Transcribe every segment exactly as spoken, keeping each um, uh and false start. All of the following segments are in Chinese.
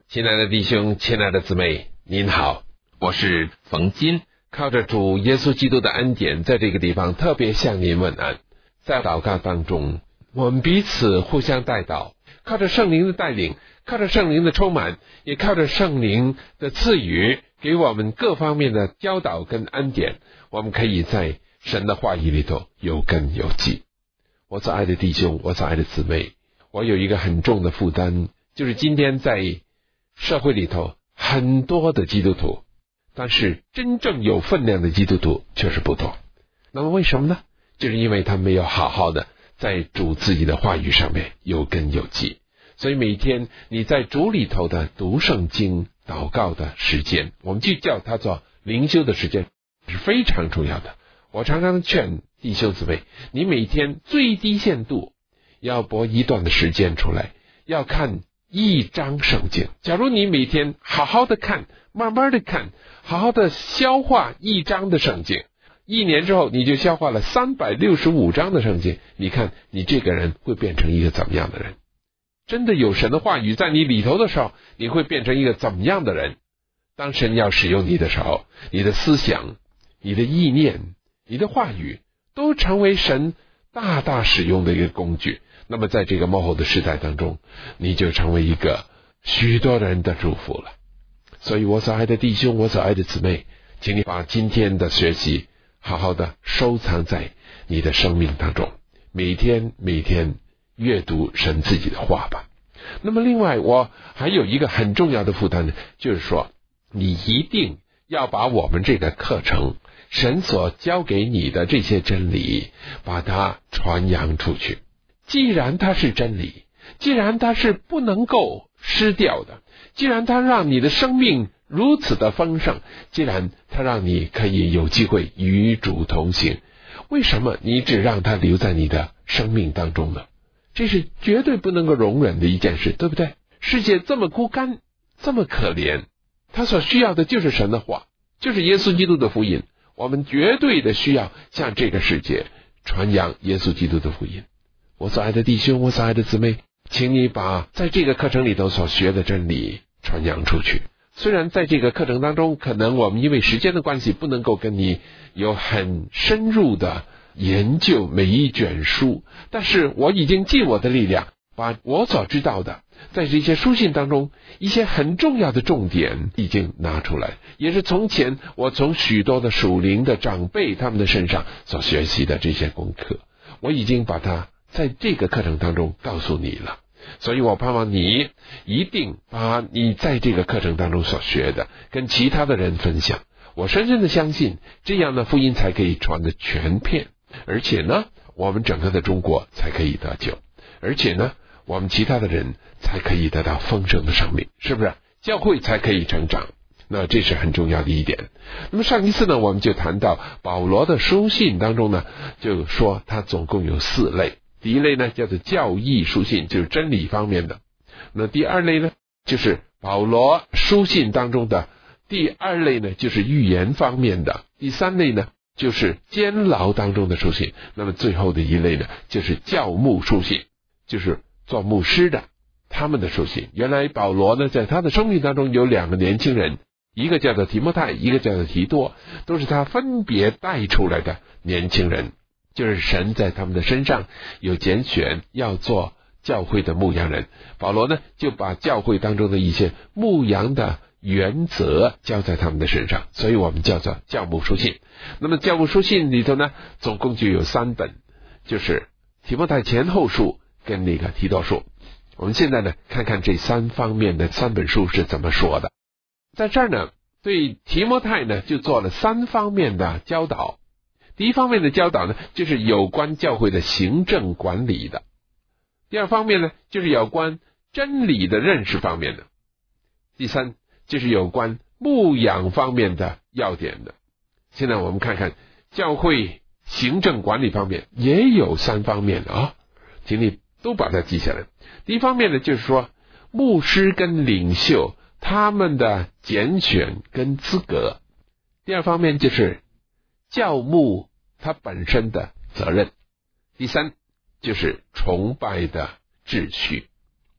亲爱的弟兄，亲爱的姊妹，您好，我是冯金，靠着主耶稣基督的恩典，在这个地方特别向您问安。在祷告当中，我们彼此互相代祷，靠着圣灵的带领，靠着圣灵的充满，也靠着圣灵的赐予，给我们各方面的教导跟恩典，我们可以在神的话语里头有根有基。我所爱的弟兄，我所爱的姊妹，我有一个很重的负担，就是今天在社会里头很多的基督徒，但是真正有分量的基督徒却是不多。那么为什么呢？就是因为他没有好好的在主自己的话语上面有根有基。所以每天你在主里头的读圣经祷告的时间，我们就叫它做灵修的时间，是非常重要的。我常常劝弟兄姊妹，你每天最低限度要拨一段的时间出来，要看一章圣经。假如你每天好好的看，慢慢的看，好好的消化一章的圣经，一年之后你就消化了三百六十五章的圣经，你看你这个人会变成一个怎么样的人？真的有神的话语在你里头的时候，你会变成一个怎么样的人？当神要使用你的时候，你的思想、你的意念、你的话语都成为神大大使用的一个工具。那么在这个末后的时代当中，你就成为一个许多人的祝福了。所以我所爱的弟兄，我所爱的姊妹，请你把今天的学习好好的收藏在你的生命当中，每天每天阅读神自己的话吧。那么另外我还有一个很重要的负担呢，就是说你一定要把我们这个课程，神所教给你的这些真理，把它传扬出去。既然它是真理，既然它是不能够失掉的，既然它让你的生命如此的丰盛，既然它让你可以有机会与主同行，为什么你只让它留在你的生命当中呢？这是绝对不能够容忍的一件事，对不对？世界这么孤单，这么可怜，他所需要的就是神的话，就是耶稣基督的福音。我们绝对的需要向这个世界传扬耶稣基督的福音。我所爱的弟兄，我所爱的姊妹，请你把在这个课程里头所学的真理传扬出去。虽然在这个课程当中，可能我们因为时间的关系不能够跟你有很深入的研究每一卷书，但是我已经尽我的力量，把我所知道的在这些书信当中一些很重要的重点已经拿出来，也是从前我从许多的属灵的长辈他们的身上所学习的这些功课，我已经把它在这个课程当中告诉你了。所以我盼望你一定把你在这个课程当中所学的跟其他的人分享。我深深的相信，这样的福音才可以传得全片，而且呢，我们整个的中国才可以得救，而且呢，我们其他的人才可以得到丰盛的生命，是不是？教会才可以成长。那这是很重要的一点。那么上一次呢，我们就谈到保罗的书信当中呢，就说他总共有四类。第一类呢叫做教义书信，就是真理方面的。那第二类呢，就是保罗书信当中的第二类呢，就是预言方面的。第三类呢，就是监牢当中的书信。那么最后的一类呢，就是教牧书信，就是做牧师的他们的书信。原来保罗呢，在他的生命当中有两个年轻人，一个叫做提摩太，一个叫做提多，都是他分别带出来的年轻人，就是神在他们的身上有拣选，要做教会的牧羊人。保罗呢，就把教会当中的一些牧羊的原则交在他们的身上，所以我们叫做教牧书信。那么教牧书信里头呢，总共就有三本，就是提摩太前后书跟那个提多书。我们现在呢，看看这三方面的三本书是怎么说的。在这儿呢，对提摩太呢，就做了三方面的教导。第一方面的教导呢，就是有关教会的行政管理的。第二方面呢，就是有关真理的认识方面的。第三，就是有关牧养方面的要点的。现在我们看看教会行政管理方面也有三方面的啊，请你都把它记下来。第一方面呢，就是说牧师跟领袖他们的拣选跟资格。第二方面就是教牧他本身的责任。第三，就是崇拜的秩序。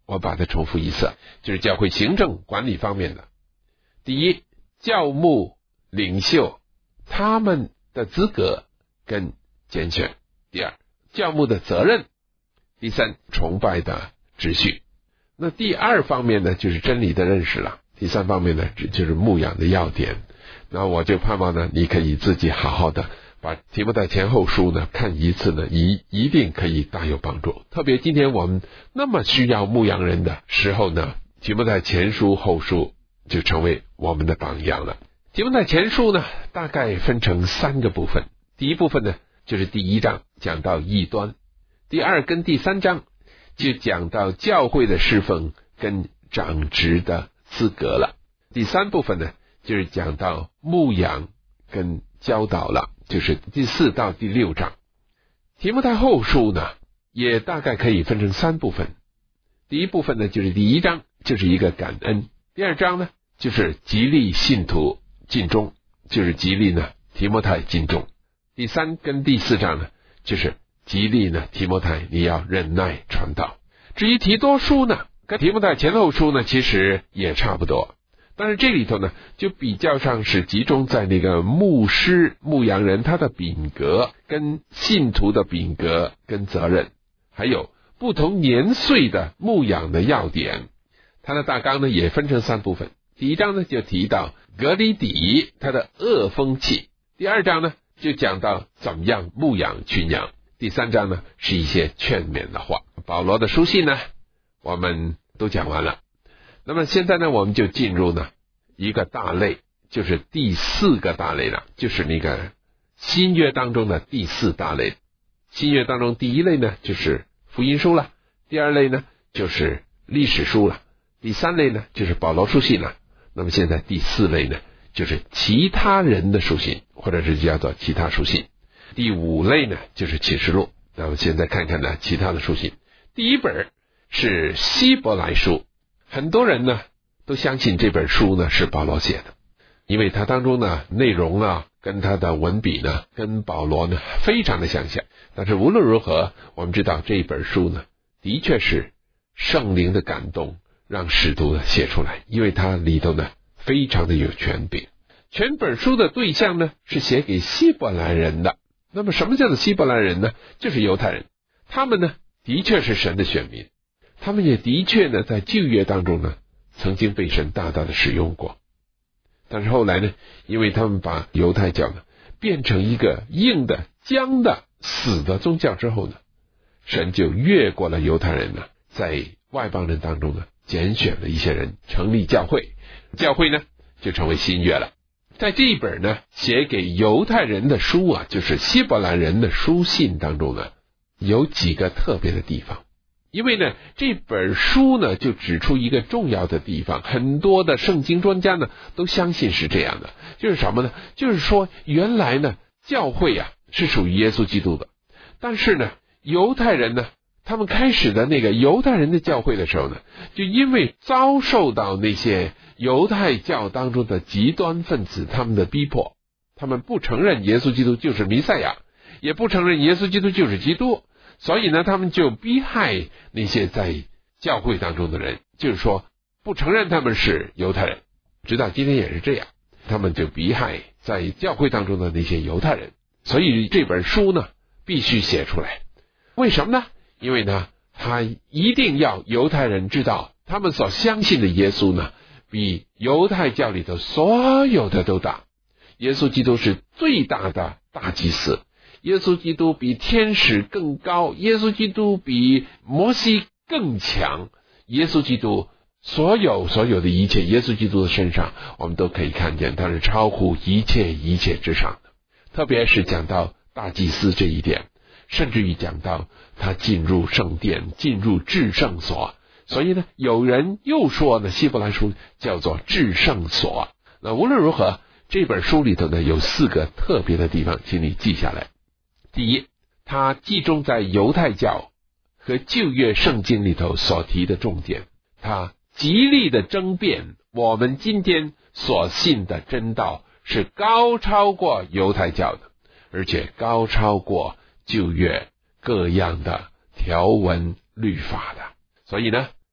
我把它重复一次，就是教会行政管理方面的。第一，教牧领袖他们的资格跟拣选。第二，教牧的责任。第三，崇拜的秩序。那第二方面呢，就是真理的认识了。第三方面呢，就是牧养的要点。那我就盼望呢，你可以自己好好的把提摩太前后书呢看一次呢，一一定可以大有帮助。特别今天我们那么需要牧羊人的时候呢，提摩太前书后书就成为我们的榜样了。提摩太前书呢，大概分成三个部分。第一部分呢，就是第一章讲到异端，第二跟第三章就讲到教会的侍奉跟长职的资格了。第三部分呢，就是讲到牧养跟教导了，就是第四到第六章。提摩太后书呢，也大概可以分成三部分。第一部分呢，就是第一章，就是一个感恩；第二章呢，就是激励信徒尽忠，就是激励呢提摩太尽忠；第三跟第四章呢，就是激励呢提摩太你要忍耐传道。至于提多书呢，跟提摩太前后书呢，其实也差不多。但是这里头呢，就比较上是集中在那个牧师、牧羊人他的品格，跟信徒的品格跟责任，还有不同年岁的牧养的要点。他的大纲呢也分成三部分。第一章呢就提到格里底他的恶风气，第二章呢就讲到怎么样牧养群羊，第三章呢是一些劝勉的话。保罗的书信呢我们都讲完了。那么现在呢，我们就进入呢一个大类，就是第四个大类了，就是那个新约当中的第四大类。新约当中第一类呢就是福音书了，第二类呢就是历史书了，第三类呢就是保罗书信了。那么现在第四类呢就是其他人的书信，或者是叫做其他书信。第五类呢就是启示录。那么现在看看呢其他的书信。第一本是希伯来书，很多人呢都相信这本书呢是保罗写的，因为它当中呢内容啊跟他的文笔呢跟保罗呢非常的相像。但是无论如何，我们知道这本书呢的确是圣灵的感动让使徒写出来，因为它里头呢非常的有权柄。全本书的对象呢是写给希伯来人的。那么什么叫做希伯来人呢？就是犹太人。他们呢的确是神的选民，他们也的确呢在旧约当中呢曾经被神大大的使用过。但是后来呢，因为他们把犹太教呢变成一个硬的、僵的、死的宗教之后呢，神就越过了犹太人呢，在外邦人当中呢拣选了一些人成立教会，教会呢就成为新约了。在这一本呢写给犹太人的书啊，就是希伯来人的书信当中呢，有几个特别的地方。因为呢这本书呢就指出一个重要的地方，很多的圣经专家呢都相信是这样的，就是什么呢？就是说原来呢教会啊是属于耶稣基督的，但是呢犹太人呢他们开始的那个犹太人的教会的时候呢，就因为遭受到那些犹太教当中的极端分子他们的逼迫，他们不承认耶稣基督就是弥赛亚，也不承认耶稣基督就是基督，所以呢他们就逼害那些在教会当中的人，就是说不承认他们是犹太人，直到今天也是这样，他们就逼害在教会当中的那些犹太人。所以这本书呢必须写出来。为什么呢？因为呢他一定要犹太人知道，他们所相信的耶稣呢比犹太教里头所有的都大。耶稣基督是最大的大祭司，耶稣基督比天使更高，耶稣基督比摩西更强，耶稣基督所有所有的一切，耶稣基督的身上我们都可以看见他是超乎一切一切之上的。特别是讲到大祭司这一点，甚至于讲到他进入圣殿，进入至圣所，所以呢有人又说呢希伯来书叫做至圣所。那无论如何，这本书里头呢有四个特别的地方，请你记下来。第一，它集中在犹太教和旧约圣经里头所提的重点，它极力的争辩我们今天所信的真道是高超过犹太教的，而且高超过旧约各样的条文律法的。所以呢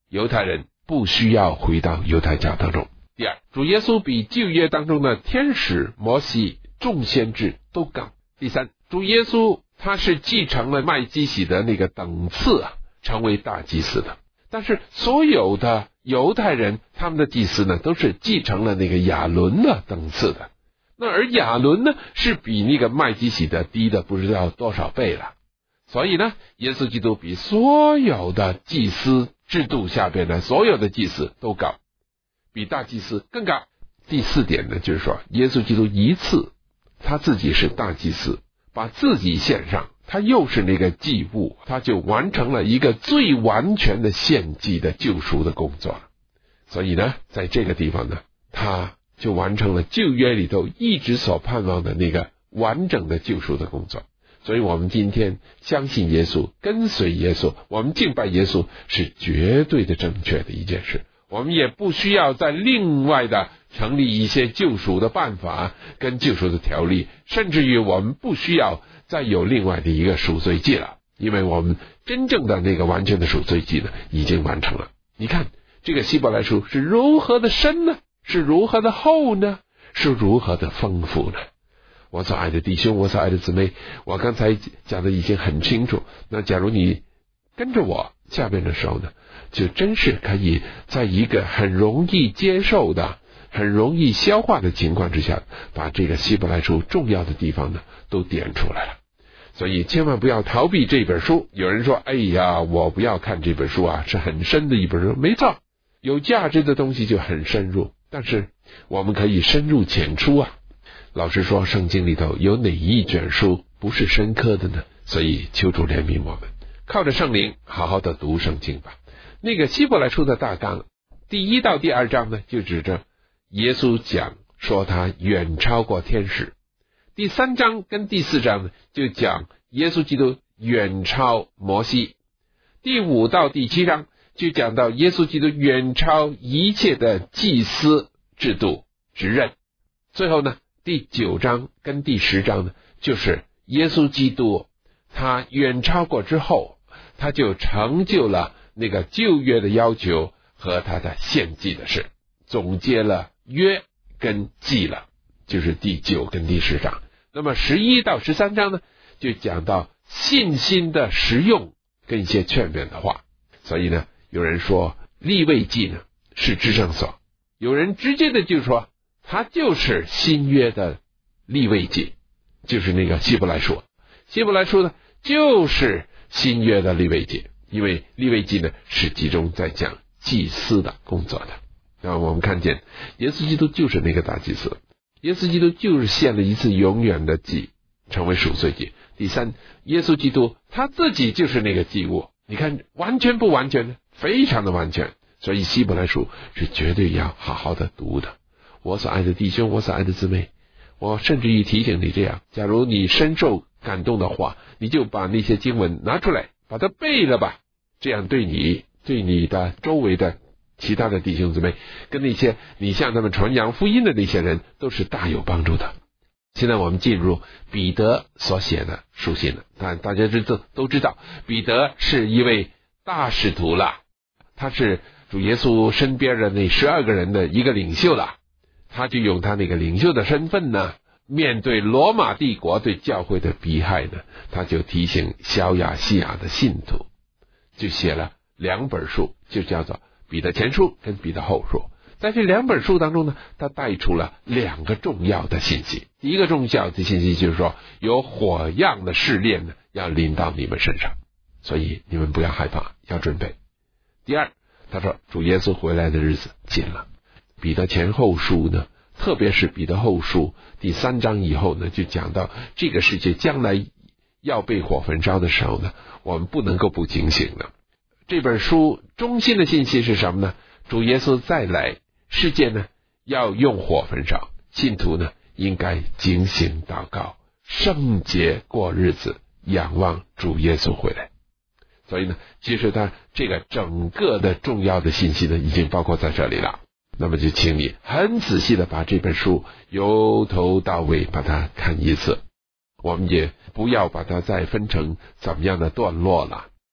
犹太人不需要回到犹太教当中。第二，主耶稣比旧约当中的天使、摩西、众先知都高。第三，主耶稣他是继承了麦基洗德那个等次啊，成为大祭司的。但是所有的犹太人他们的祭司呢，都是继承了那个亚伦的等次的。那而亚伦呢，是比那个麦基洗德低的不知道多少倍了。所以呢，耶稣基督比所有的祭司制度下边的所有的祭司都高，比大祭司更高。第四点呢，就是说耶稣基督一次他自己是大祭司，把自己献上，他又是那个祭物，他就完成了一个最完全的献祭的救赎的工作了。所以呢，在这个地方呢，他就完成了旧约里头一直所盼望的那个完整的救赎的工作。所以我们今天相信耶稣，跟随耶稣，我们敬拜耶稣是绝对的正确的一件事。我们也不需要再另外的成立一些救赎的办法跟救赎的条例，甚至于我们不需要再有另外的一个赎罪祭了，因为我们真正的那个完全的赎罪祭呢已经完成了。你看这个希伯来书是如何的深呢？是如何的厚呢？是如何的丰富呢？我所爱的弟兄，我所爱的姊妹，我刚才讲的已经很清楚。那假如你跟着我下边的时候呢，就真是可以在一个很容易接受的、很容易消化的情况之下，把这个希伯来书重要的地方呢都点出来了。所以千万不要逃避这本书。有人说，哎呀，我不要看这本书啊，是很深的一本书。没错，有价值的东西就很深入，但是我们可以深入浅出啊。老实说，圣经里头有哪一卷书不是深刻的呢？所以求主怜悯我们，靠着圣灵好好的读圣经吧。那个希伯来书的大纲第一到第二章呢，就指着耶稣讲说他远超过天使。第三章跟第四章呢，就讲耶稣基督远超摩西。第五到第七章就讲到耶稣基督远超一切的祭司制度职任。最后呢，第九章跟第十章呢，就是耶稣基督他远超过之后，他就成就了那个旧约的要求和他的献祭的事，总结了约跟祭了，就是第九跟第十章。那么十一到十三章呢，就讲到信心的实用跟一些劝勉的话。所以呢，有人说利未记呢是至圣所，有人直接的就说它就是新约的利未记，就是那个希伯来书。希伯来书呢就是新约的利未记，因为利未记呢是集中在讲祭司的工作的。那我们看见耶稣基督就是那个大祭司，耶稣基督就是献了一次永远的祭，成为赎罪祭。第三，耶稣基督他自己就是那个祭物。你看完全不完全呢？非常的完全。所以希伯来书是绝对要好好的读的。我所爱的弟兄，我所爱的姊妹，我甚至于提醒你这样，假如你深受感动的话，你就把那些经文拿出来，把它背了吧。这样对你对你的周围的其他的弟兄姊妹，跟那些你向他们传扬福音的那些人，都是大有帮助的。现在我们进入彼得所写的书信了。但大家知道都知道，彼得是一位大使徒了，他是主耶稣身边的那十二个人的一个领袖了。他就用他那个领袖的身份呢，面对罗马帝国对教会的逼害呢，他就提醒小亚细亚的信徒，就写了两本书，就叫做彼得前书跟彼得后书。在这两本书当中呢，他带出了两个重要的信息。第一个重要的信息就是说，有火样的试炼呢要临到你们身上，所以你们不要害怕，要准备。第二，他说主耶稣回来的日子近了。彼得前后书呢，特别是彼得后书第三章以后呢，就讲到这个世界将来要被火焚烧的时候呢，我们不能够不警醒的。这本书中心的信息是什么呢？主耶稣再来，世界呢要用火焚烧，信徒呢应该警醒祷告，圣洁过日子，仰望主耶稣回来。所以呢，其实他这个整个的重要的信息呢，已经包括在这里了。那么就请你很仔细的把这本书由头到尾把它看一次，我们也不要把它再分成怎么样的段落了。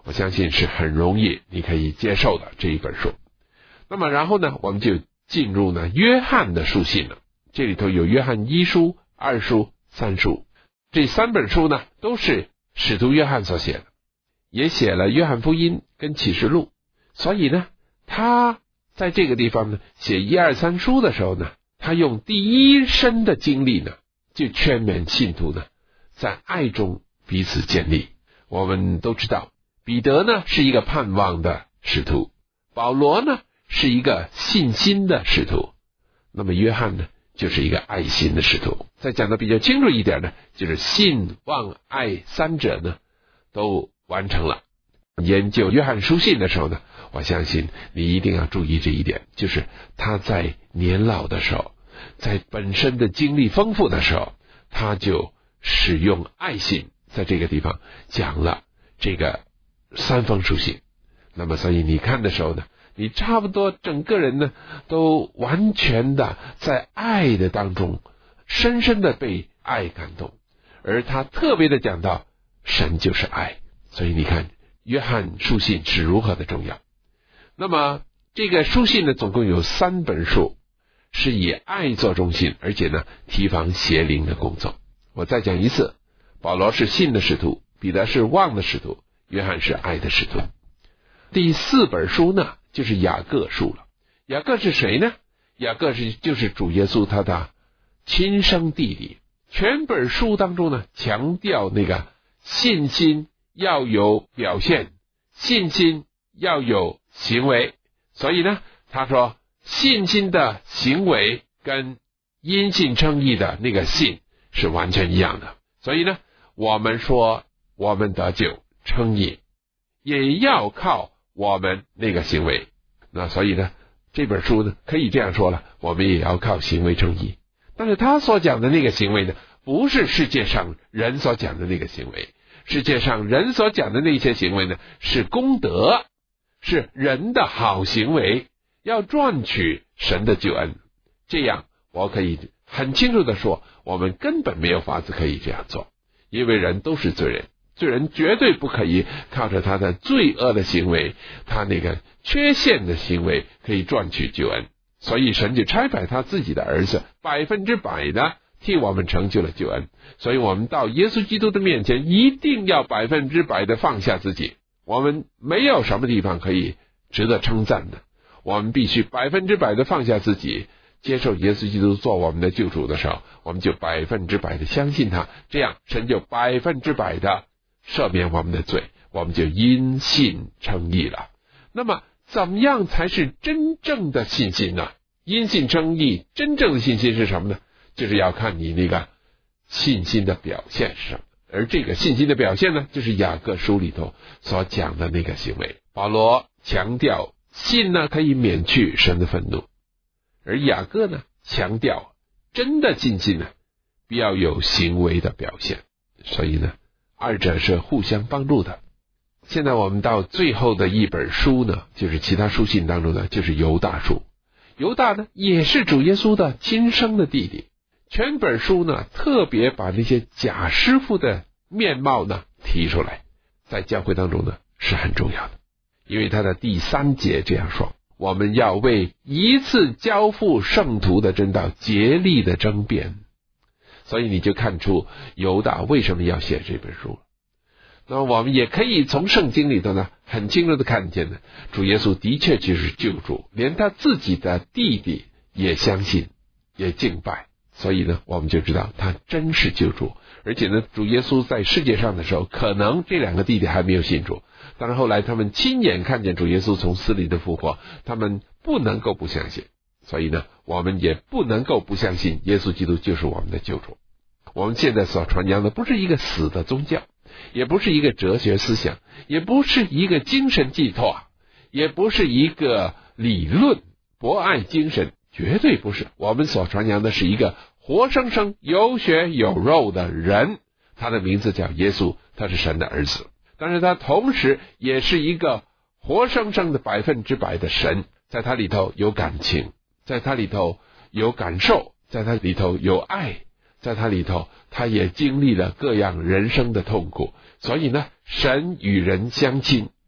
我相信是很容易你可以接受的这一本书。那么然后呢，我们就进入呢约翰的书信了。这里头有约翰一书、二书、三书，这三本书呢都是使徒约翰所写的，也写了约翰福音跟启示录。所以呢，他在这个地方呢写一二三书的时候呢，他用第一身的经历呢，就劝勉信徒呢在爱中彼此建立。我们都知道，彼得呢是一个盼望的使徒，保罗呢是一个信心的使徒，那么约翰呢就是一个爱心的使徒。再讲的比较清楚一点呢，就是信望爱三者呢都完成了。研究约翰书信的时候呢，我相信你一定要注意这一点，就是他在年老的时候，在本身的经历丰富的时候，他就使用爱心在这个地方讲了这个三封书信。那么所以你看的时候呢，你差不多整个人呢都完全的在爱的当中深深的被爱感动，而他特别的讲到神就是爱。所以你看约翰书信是如何的重要。那么这个书信呢总共有三本书，是以爱做中心，而且呢提防邪灵的工作。我再讲一次，保罗是信的使徒，彼得是望的使徒，约翰是爱的使徒。第四本书呢就是雅各书了。雅各是谁呢？雅各是就是主耶稣他的亲生弟弟。全本书当中呢强调那个信心要有表现，信心要有行为。所以呢他说信心的行为跟因信称义的那个信是完全一样的。所以呢我们说我们得救称义也要靠我们那个行为。那所以呢这本书呢可以这样说了，我们也要靠行为称义。但是他所讲的那个行为呢，不是世界上人所讲的那个行为。世界上人所讲的那些行为呢，是功德，是人的好行为，要赚取神的救恩。这样我可以很清楚的说，我们根本没有法子可以这样做，因为人都是罪人，罪人绝对不可以靠着他的罪恶的行为，他那个缺陷的行为可以赚取救恩。所以神就差派他自己的儿子百分之百的替我们成就了救恩。所以我们到耶稣基督的面前一定要百分之百的放下自己，我们没有什么地方可以值得称赞的，我们必须百分之百的放下自己，接受耶稣基督做我们的救主的时候，我们就百分之百的相信他，这样神就百分之百的赦免我们的罪，我们就因信称义了。那么怎么样才是真正的信心呢？因信称义真正的信心是什么呢？就是要看你那个信心的表现是什么。而这个信心的表现呢，就是雅各书里头所讲的那个行为。保罗强调信呢可以免去神的愤怒，而雅各呢强调真的信心呢必要有行为的表现。所以呢二者是互相帮助的。现在我们到最后的一本书呢，就是其他书信当中呢，就是犹大书。犹大呢也是主耶稣的亲生的弟弟。全本书呢特别把那些假师傅的面貌呢提出来，在教会当中呢是很重要的。因为他的第三节这样说，我们要为一次交付圣徒的真道竭力的争辩。所以你就看出犹大为什么要写这本书了。那么我们也可以从圣经里头呢很清楚的看见呢，主耶稣的确就是救主，连他自己的弟弟也相信也敬拜。所以呢我们就知道他真是救主。而且呢主耶稣在世界上的时候，可能这两个弟弟还没有信主，但是后来他们亲眼看见主耶稣从死里的复活，他们不能够不相信。所以呢我们也不能够不相信耶稣基督就是我们的救主。我们现在所传扬的不是一个死的宗教，也不是一个哲学思想，也不是一个精神寄托，也不是一个理论博爱精神，绝对不是。我们所传扬的是一个活生生有血有肉的人，他的名字叫耶稣，他是神的儿子，但是他同时也是一个活生生的百分之百的神，在他里头有感情，在他里头有感受，在他里头有爱，在他里头他也经历了各样人生的痛苦。所以呢神与人相亲，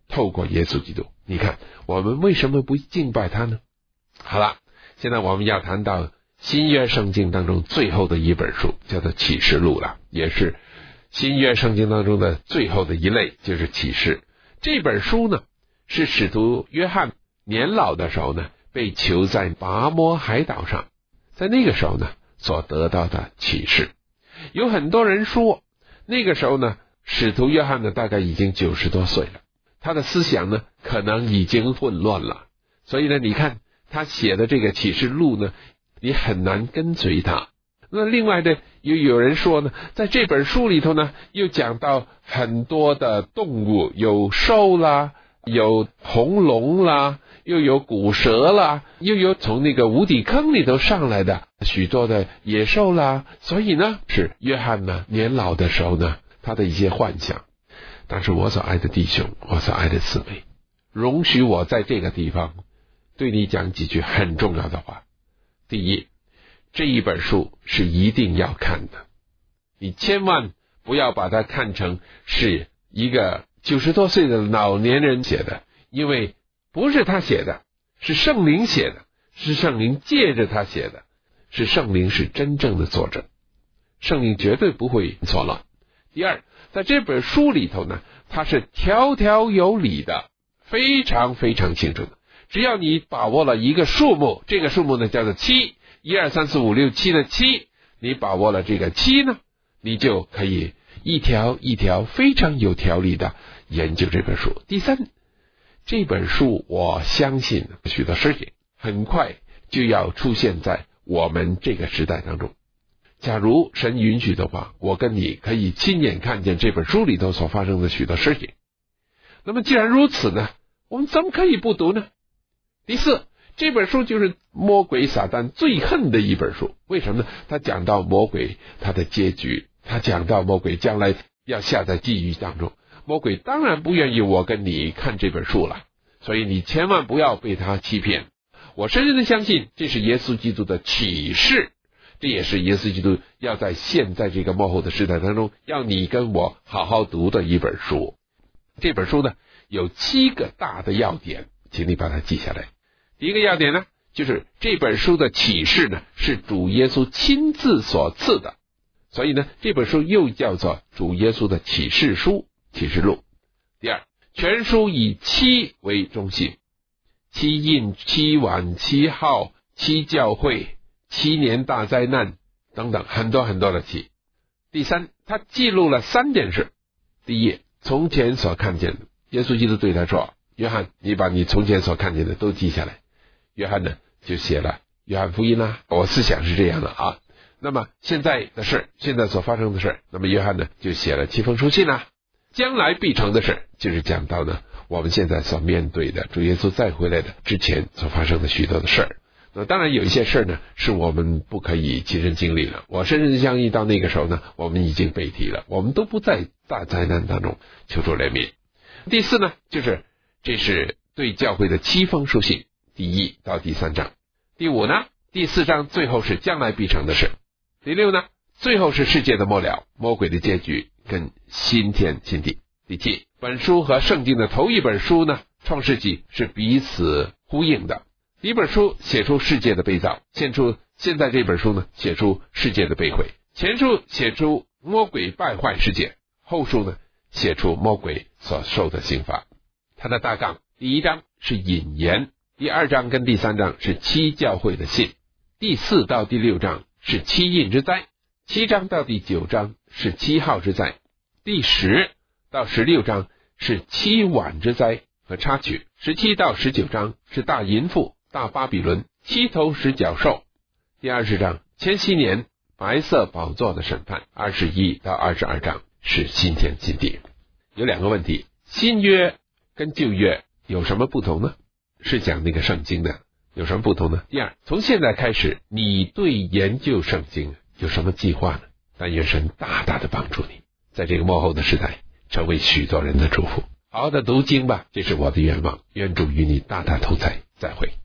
透过耶稣基督。你看我们为什么不敬拜他呢？好了，现在我们要谈到新约圣经当中最后的一本书，叫做启示录了，也是新约圣经当中的最后的一类，就是启示。这本书呢，是使徒约翰年老的时候呢，被囚在拔摩海岛上，在那个时候呢所得到的启示。有很多人说那个时候呢，使徒约翰呢大概已经九十多岁了，他的思想呢可能已经混乱了，所以呢你看他写的这个启示录呢，你很难跟随他。那另外的又有人说呢，在这本书里头呢，又讲到很多的动物，有兽啦，有红龙啦，又有古蛇啦，又有从那个无底坑里头上来的许多的野兽啦。所以呢，是约翰呢年老的时候呢，他的一些幻想。但是我所爱的弟兄，我所爱的姊妹，容许我在这个地方对你讲几句很重要的话。第一，这一本书是一定要看的，你千万不要把它看成是一个九十多岁的老年人写的，因为不是他写的，是圣灵写的，是圣灵借着他写的，是圣灵是真正的作者，圣灵绝对不会错乱。第二，在这本书里头呢，它是条条有理的，非常非常清楚的。只要你把握了一个数目，这个数目呢叫做七，一二三四五六七的七，你把握了这个七呢，你就可以一条一条非常有条理的研究这本书。第三，这本书我相信许多事情很快就要出现在我们这个时代当中。假如神允许的话，我跟你可以亲眼看见这本书里头所发生的许多事情。那么既然如此呢，我们怎么可以不读呢？第四，这本书就是魔鬼撒旦最恨的一本书。为什么呢？他讲到魔鬼他的结局，他讲到魔鬼将来要下在地狱当中。魔鬼当然不愿意我跟你看这本书了，所以你千万不要被他欺骗。我深深的相信这是耶稣基督的启示，这也是耶稣基督要在现在这个末后的时代当中要你跟我好好读的一本书。这本书呢有七个大的要点，请你把它记下来。第一个要点呢，就是这本书的启示呢是主耶稣亲自所赐的，所以呢这本书又叫做主耶稣的启示书，启示录。第二，全书以七为中心，七印、七碗、七号、七教会、七年大灾难等等，很多很多的七。第三，他记录了三件事。第一，从前所看见的，耶稣基督对他说，约翰，你把你从前所看见的都记下来。约翰呢就写了约翰福音啦，我思想是这样的啊。那么现在的事，现在所发生的事，那么约翰呢就写了七封书信啦。将来必成的事，就是讲到呢我们现在所面对的主耶稣再回来的之前所发生的许多的事儿。那当然有一些事呢是我们不可以亲身经历了，我深深相信到那个时候呢我们已经被提了，我们都不在大灾难当中，求主怜悯。第四呢，就是这是对教会的七封书信，第一到第三章。第五呢，第四章最后是将来必成的事。第六呢，最后是世界的末了，魔鬼的结局跟新天新地。第七，本书和圣经的头一本书呢，创世纪是彼此呼应的。第一本书写出世界的被造，现出现在这本书呢写出世界的被毁。前书写出魔鬼败坏世界，后书呢写出魔鬼所受的刑罚。它的大纲，第一章是引言，第二章跟第三章是七教会的信，第四到第六章是七印之灾，七章到第九章是七号之灾，第十到十六章是七碗之灾和插曲，十七到十九章是大淫妇、大巴比伦、七头十角兽，第二十章千禧年白色宝座的审判，二十一到二十二章是新天新地。有两个问题，新约跟旧约有什么不同呢？是讲那个圣经的，有什么不同呢？第二，从现在开始你对研究圣经有什么计划呢？但愿神大大的帮助你，在这个末后的时代成为许多人的祝福。好好的读经吧，这是我的愿望，愿主与你大大同在，再会。